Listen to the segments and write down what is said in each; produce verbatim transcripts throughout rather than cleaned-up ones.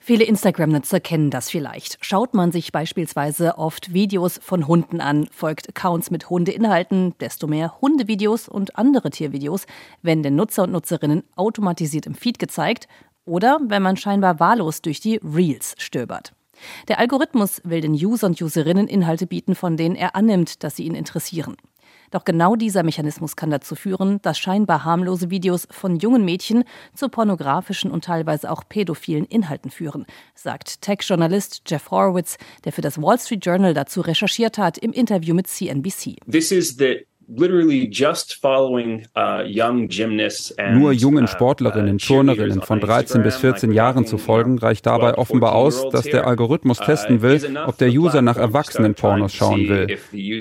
Viele Instagram-Nutzer kennen das vielleicht. Schaut man sich beispielsweise oft Videos von Hunden an, folgt Accounts mit Hundeinhalten, desto mehr Hundevideos und andere Tiervideos werden den Nutzer und Nutzerinnen automatisiert im Feed gezeigt oder wenn man scheinbar wahllos durch die Reels stöbert. Der Algorithmus will den User und Userinnen Inhalte bieten, von denen er annimmt, dass sie ihn interessieren. Doch genau dieser Mechanismus kann dazu führen, dass scheinbar harmlose Videos von jungen Mädchen zu pornografischen und teilweise auch pädophilen Inhalten führen, sagt Tech-Journalist Jeff Horowitz, der für das Wall Street Journal dazu recherchiert hat, im Interview mit C N B C. This is the literally just following uh, young gymnasts and, Nur jungen Sportlerinnen, Turnerinnen von dreizehn bis vierzehn Jahren zu folgen, reicht dabei offenbar aus, dass der Algorithmus testen will, ob der User nach Erwachsenen-Pornos schauen will.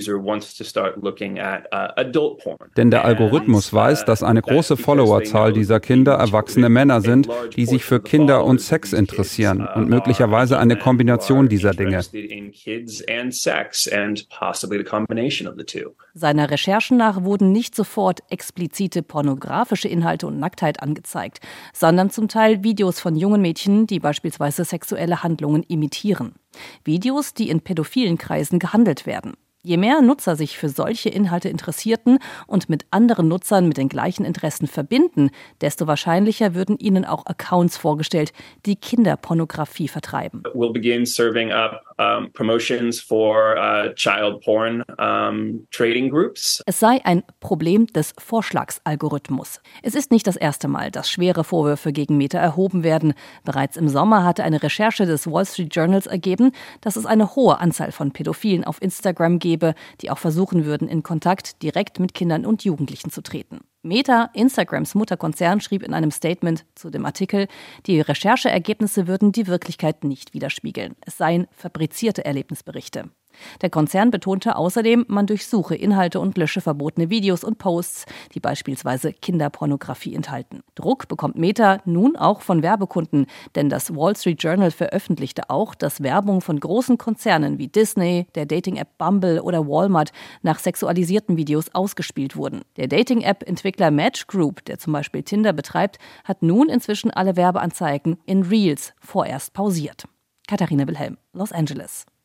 Denn der Algorithmus weiß, dass eine große Followerzahl dieser Kinder erwachsene Männer sind, die sich für Kinder und Sex interessieren und möglicherweise eine Kombination dieser Dinge. Seiner Recherche nach wurden nicht sofort explizite pornografische Inhalte und Nacktheit angezeigt, sondern zum Teil Videos von jungen Mädchen, die beispielsweise sexuelle Handlungen imitieren. Videos, die in pädophilen Kreisen gehandelt werden. Je mehr Nutzer sich für solche Inhalte interessierten und mit anderen Nutzern mit den gleichen Interessen verbinden, desto wahrscheinlicher würden ihnen auch Accounts vorgestellt, die Kinderpornografie vertreiben. We'll begin serving up um, promotions for uh, child porn um, trading groups. Es sei ein Problem des Vorschlagsalgorithmus. Es ist nicht das erste Mal, dass schwere Vorwürfe gegen Meta erhoben werden. Bereits im Sommer hatte eine Recherche des Wall Street Journals ergeben, dass es eine hohe Anzahl von Pädophilen auf Instagram gibt, die auch versuchen würden, in Kontakt direkt mit Kindern und Jugendlichen zu treten. Meta, Instagrams Mutterkonzern, schrieb in einem Statement zu dem Artikel, die Rechercheergebnisse würden die Wirklichkeit nicht widerspiegeln. Es seien fabrizierte Erlebnisberichte. Der Konzern betonte außerdem, man durchsuche Inhalte und lösche verbotene Videos und Posts, die beispielsweise Kinderpornografie enthalten. Druck bekommt Meta nun auch von Werbekunden, denn das Wall Street Journal veröffentlichte auch, dass Werbung von großen Konzernen wie Disney, der Dating-App Bumble oder Walmart nach sexualisierten Videos ausgespielt wurden. Der Dating-App-Entwickler Match Group, der zum Beispiel Tinder betreibt, hat nun inzwischen alle Werbeanzeigen in Reels vorerst pausiert. Katharina Wilhelm, Los Angeles.